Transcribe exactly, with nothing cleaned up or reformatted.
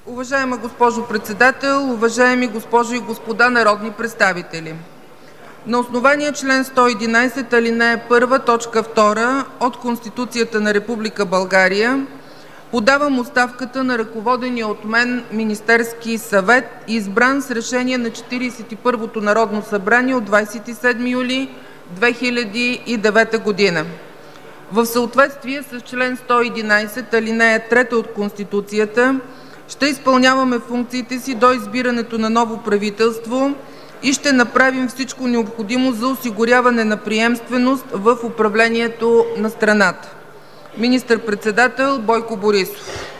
Уважаема госпожо Председател, уважаеми госпожи и господа народни представители! На основание чл. сто и единадесет, ал. първа, т. втора от Конституцията на Република България подавам оставката на ръководения от мен Министерски съвет, избран с решение на Четиридесет и първото Народно събрание от двадесет и седми юли две хиляди и девета година. В съответствие с чл. сто и единадесет, ал. трета от Конституцията ще изпълняваме функциите си до избирането на ново правителство и ще направим всичко необходимо за осигуряване на приемственост в управлението на страната. Министър-председател Бойко Борисов.